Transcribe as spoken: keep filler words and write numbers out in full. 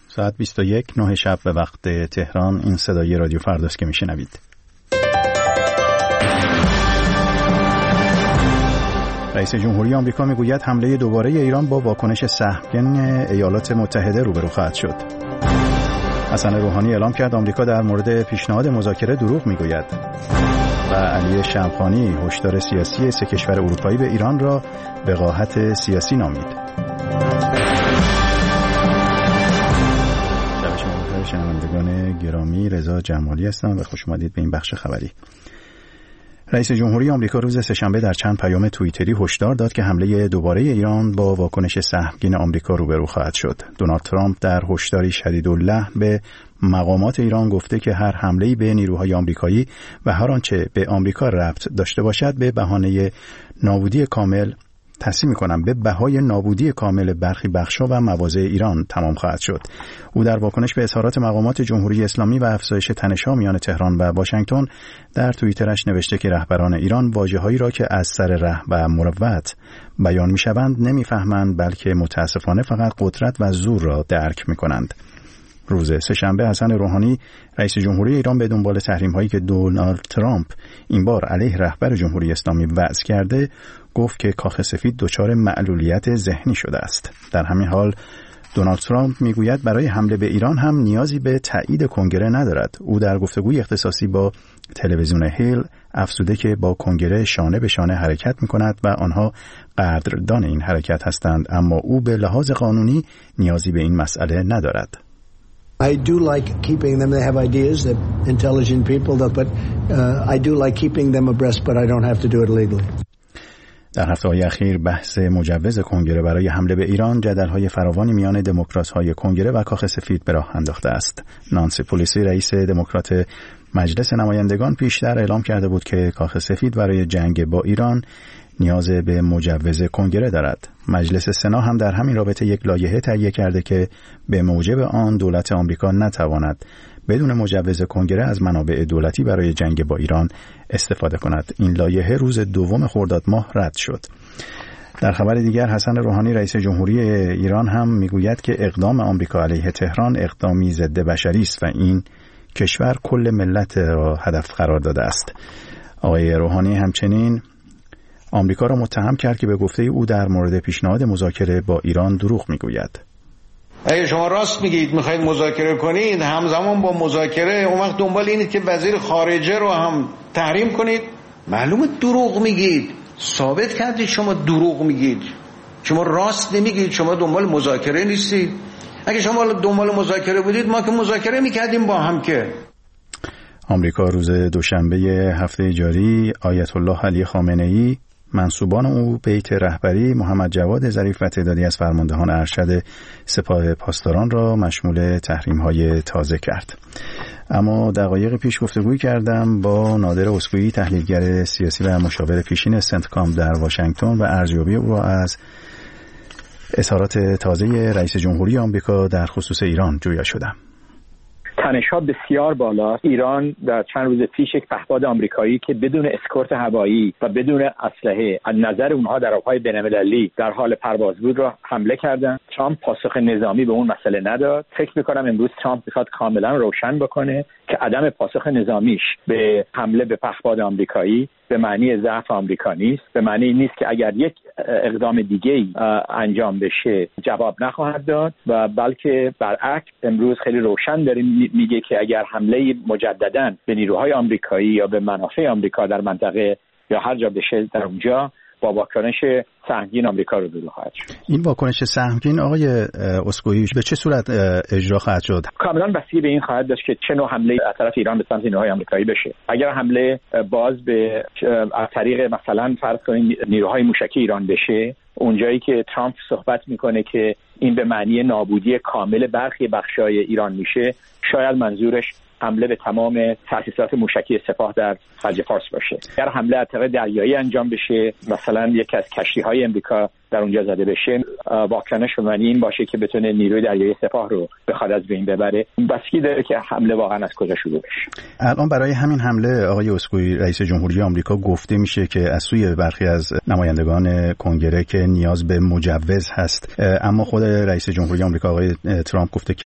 ساعت بیست و یک نه شب به وقت تهران. این صدای رادیو فرداست که میشنوید. رئیس جمهوری آمریکا میگوید حمله دوباره ایران با واکنش سهمگین ایالات متحده روبرو خواهد شد. حسن روحانی اعلام کرد آمریکا در مورد پیشنهاد مذاکره دروغ میگوید. و علی شمخانی هشدار سیاسی سه کشور اروپایی به ایران را وقاحت سیاسی نامید. شنوندگان گرامی، رضا جمالی هستم و خوش اومدید به این بخش خبری. رئیس جمهوری آمریکا روز سه‌شنبه در چند پیام توییتری هشدار داد که حمله دوباره ایران با واکنش سهمگین آمریکا روبرو خواهد شد. دونالد ترامپ در هشداری شدیداللحن به مقامات ایران گفته که هر حمله‌ای به نیروهای آمریکایی و هر آنچه به آمریکا ربط داشته باشد به بهانه نابودی کامل تصمیم می‌کنم به بهای نابودی کامل برخی بخش‌ها و مواضع ایران تمام خواهد شد. او در واکنش به اظهارات مقامات جمهوری اسلامی و افزایش تنش‌ها میان تهران و واشنگتن در توییترش نوشته که رهبران ایران واژه‌هایی را که از سر ره و مروت بیان می‌شوند نمی‌فهمند، بلکه متأسفانه فقط قدرت و زور را درک می‌کنند. روز سه‌شنبه حسن روحانی رئیس جمهوری ایران به دنبال تحریم‌هایی که دونالد ترامپ این بار علیه رهبر جمهوری اسلامی وضع کرده گفت که کاخ سفید دچار معلولیت ذهنی شده است. در همین حال دونالد ترامپ میگوید برای حمله به ایران هم نیازی به تایید کنگره ندارد. او در گفتگوی اختصاصی با تلویزیون هیل افزوده که با کنگره شانه به شانه حرکت می‌کند و آنها قدردان این حرکت هستند، اما او به لحاظ قانونی نیازی به این مسئله ندارد. I do like keeping them. They have ideas. They're intelligent people, but uh, I do like keeping them abreast, but I don't have to do it legally. در هفته‌های اخیر بحث مجوز کنگره برای حمله به ایران جدل‌های فراوانی میان دموکرات‌های کنگره و کاخ سفید به راه انداخته است. نانسی پلیسی رئیس دموکرات مجلس نمایندگان پیشتر اعلام کرده بود که کاخ سفید برای جنگ با ایران نیاز به مجوز کنگره دارد. مجلس سنا هم در همین رابطه یک لایحه تهیه کرده که به موجب آن دولت آمریکا نتواند بدون مجوز کنگره از منابع دولتی برای جنگ با ایران استفاده کند. این لایحه روز دوم خرداد ماه رد شد. در خبر دیگر حسن روحانی رئیس جمهوری ایران هم میگوید که اقدام آمریکا علیه تهران اقدامی ضد بشری است و این کشور کل ملت را هدف قرار داده است. آقای روحانی همچنین آمریکا را متهم کرد که به گفته او در مورد پیشنهاد مذاکره با ایران دروغ میگوید. اگه شما راست میگید میخواید مذاکره کنید، همزمان با مذاکره اون وقت دنبال اینید که وزیر خارجه رو هم تحریم کنید، معلومه دروغ میگید. ثابت کردید شما دروغ میگید، شما راست نمیگید، شما دنبال مذاکره نیستید. اگه شما دنبال مذاکره بودید ما که مذاکره میکردیم با هم. که آمریکا روز دوشنبه هفته جاری آیت الله علی خامنه‌ای منصوبان او بیت رهبری محمد جواد ظریف و تعدادی از فرماندهان ارشد سپاه پاسداران را مشمول تحریم‌های تازه کرد. اما دقایق پیش گفتگویی کردم با نادر اسکویی تحلیلگر سیاسی و مشاور پیشین سنتکام در واشنگتن و ارزیابی او را از اظهارات تازه رئیس جمهوری آمریکا در خصوص ایران جویا شدم. تنش‌ها بسیار بالاست. ایران در چند روز پیش یک پهپاد آمریکایی که بدون اسکورت هوایی و بدون اسلحه از نظر اونها در آب‌های بین‌المللی در حال پرواز بود را حمله کردند. ترامپ پاسخ نظامی به اون مسئله نداد. فکر می‌کنم امروز ترامپ می‌خواد کاملا روشن بکنه که عدم پاسخ نظامیش به حمله به پهپاد آمریکایی به معنی ضعف آمریکا نیست، به معنی نیست که اگر یک اقدام دیگه‌ای انجام بشه جواب نخواهد داد، و بلکه برعکس امروز خیلی روشن داره میگه که اگر حمله مجدداً به نیروهای آمریکایی یا به منافع آمریکا در منطقه یا هر جا بشه در اونجا با واکنش سهمگین آمریکا رو روبرو خواهد شد. این واکنش سهمگین آقای اسکویی به چه صورت اجرا خواهد شد؟ کاملا بستگی به این خواهد داشت که چه نوع حمله از طرف ایران به سمت نیروهای آمریکایی بشه. اگر حمله باز به از طریق مثلا فرض کنید نیروهای موشکی ایران بشه، اونجایی که ترامپ صحبت میکنه که این به معنی نابودی کامل برخی بخشای ایران میشه، شاید منظورش حمله به تمام تأسیسات موشکی سپاه در خلیج فارس باشه. اگر حمله از طریق دریایی انجام بشه، مثلا یکی از کشتی‌های امریکا در اونجا زده بشه، واکنش به معنی این باشه که بتونه نیروی دریایی سپاه رو بخواد از بین ببره. بسیاری داره که حمله واقعا از کجا شروع بشه. الان برای همین حمله آقای اسکویی رئیس جمهوری آمریکا گفته میشه که از سوی برخی از نمایندگان کنگره که نیاز به مجوز هست، اما خود رئیس جمهوری آمریکا آقای ترامپ گفته که